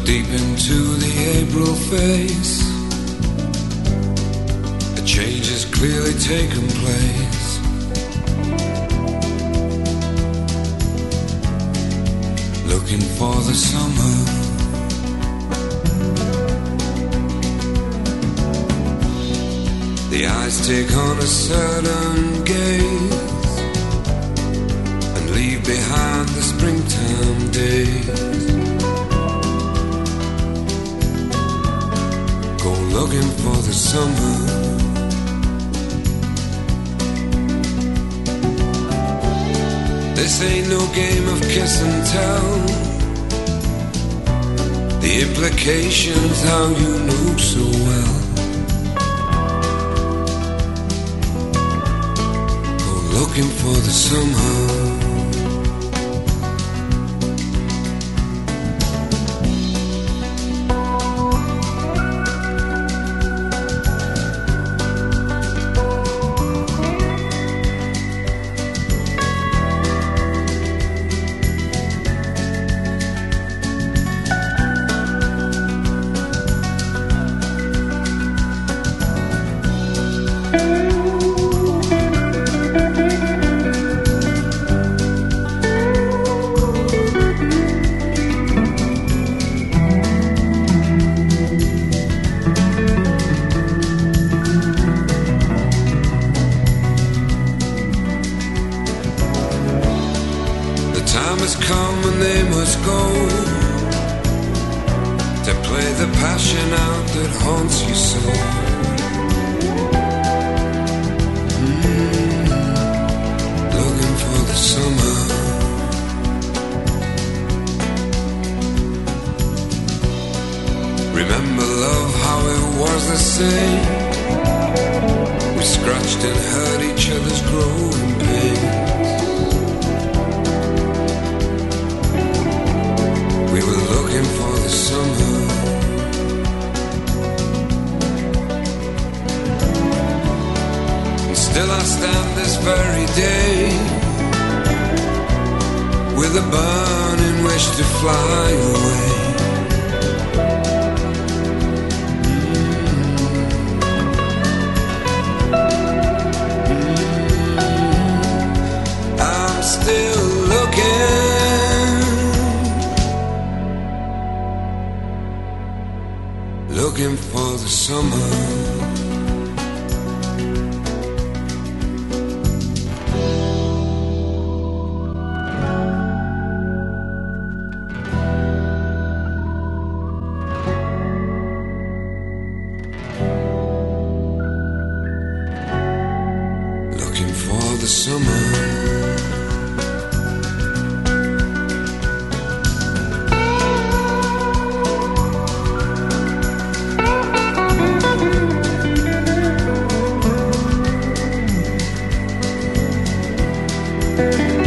deep into the April face, a change has clearly taken place. Looking for the summer, the eyes take on a certain gaze and leave behind the springtime days. Go looking for the summer. This ain't no game of kiss and tell. The implications how you know so well. Go looking for the summer. Time has come and they must go to play the passion out that haunts you so. Looking for the summer. Remember love, how it was the same. We scratched and hurt each other's growing pains. We were looking for the summer. And still I stand this very day with a burning wish to fly away. I'm still looking for the summer. Looking for the summer. Thank you.